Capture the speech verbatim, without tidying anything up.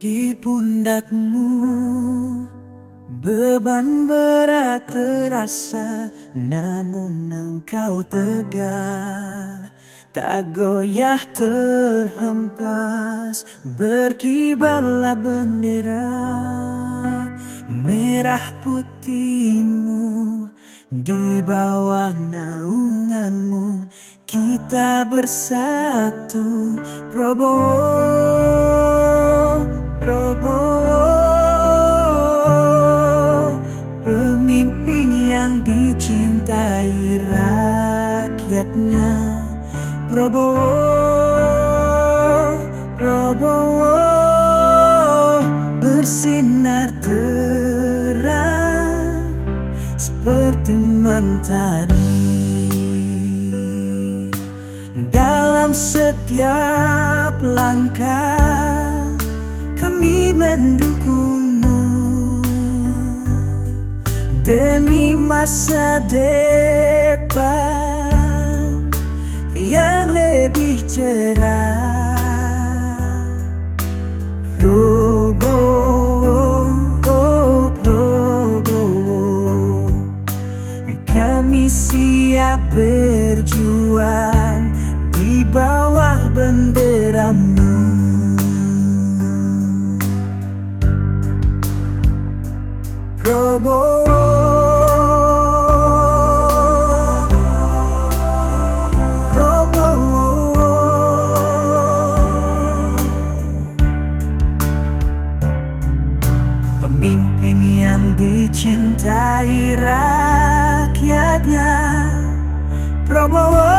Di pundakmu beban berat terasa, namun engkau tegar, tak goyah terhempas. Berkibarlah bendera merah putihmu, di bawah naunganmu kita bersatu. Prabowo, Prabowo, pemimpin yang dicintai rakyatnya. Prabowo, Prabowo, bersinar terang seperti mentari. Dalam setiap langkah kami mendukungmu, demi masa depan yang lebih cerah. Prabowo, oh Prabowo, kami siap berjuang di bawah benderamu. Prabowo, Prabowo, pemimpin yang dicintai rakyatnya. Prabowo,